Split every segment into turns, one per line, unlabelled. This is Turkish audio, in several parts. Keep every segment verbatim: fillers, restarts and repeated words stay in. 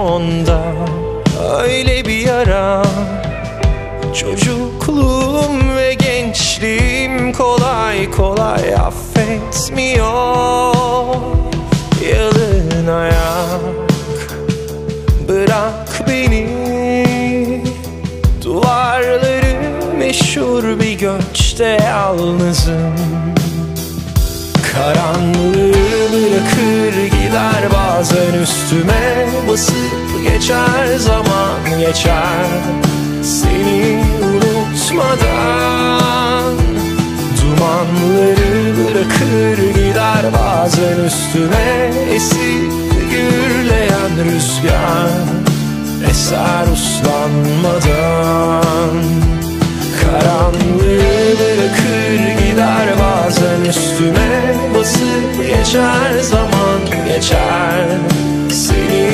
onda öyle bir yara. Çocukluğum ve gençliğim kolay kolay affetmiyor. Yalın ayak bırak beni, duvarları meşhur bir göçte yalnızım. Karanlığı bırakır gider bazen üstüme, basıp geçer zaman geçer seni unutmadan. Dumanları bırakır gider bazen üstüme, esip gürleyen rüzgar eser uslanmadan. Karanlığı bırakır gider bazen üstüme, basıp geçer zaman geçer seni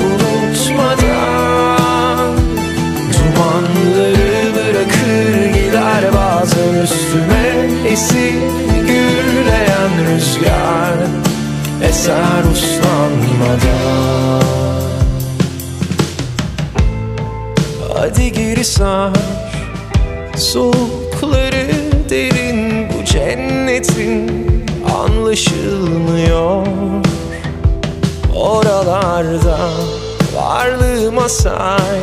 unutmadan. Dumanları bırakır gider bazen üstüme, esip gürleyen rüzgar eser uslanmadan. Hadi geri sar soğukları derin bu cennetin, anlaşılmıyor. Oralarda varlığıma say,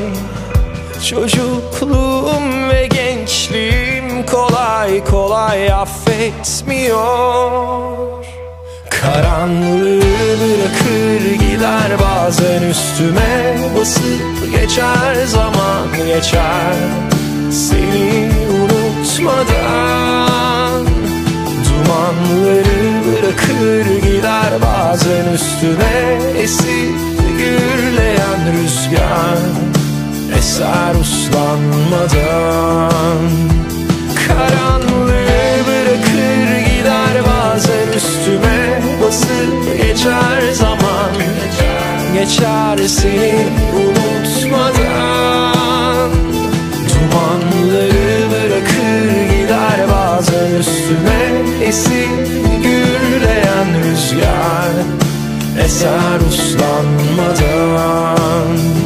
çocukluğum ve gençliğim kolay kolay affetmiyor. Karanlığı bırakır gider bazen üstüme, basıp geçer zaman geçer seni unutmadan. Dumanları bırakır gider bazen üstüne, esip gürleyen rüzgar eser uslanmadan. Karanlığı bırakır gider bazen üstüme, basıp geçer zaman geçer seni unutmadan. Dumanları bırakır gider bazen üstüme, esip gürleyen rüzgar eser uslanmadan.